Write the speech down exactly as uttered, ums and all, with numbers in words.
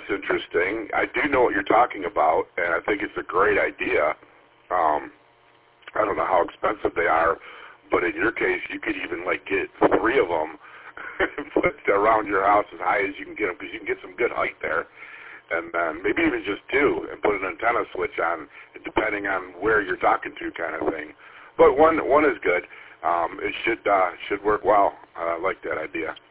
that's interesting. I do know what you're talking about, and I think it's a great idea. Um, I don't know how expensive they are, but in your case, you could even like get three of them and put around your house as high as you can get them, because you can get some good height there. And then maybe even just two, and put an antenna switch on, depending on where you're talking to, kind of thing. But one one is good. Um, it should uh, should work well. I like that idea.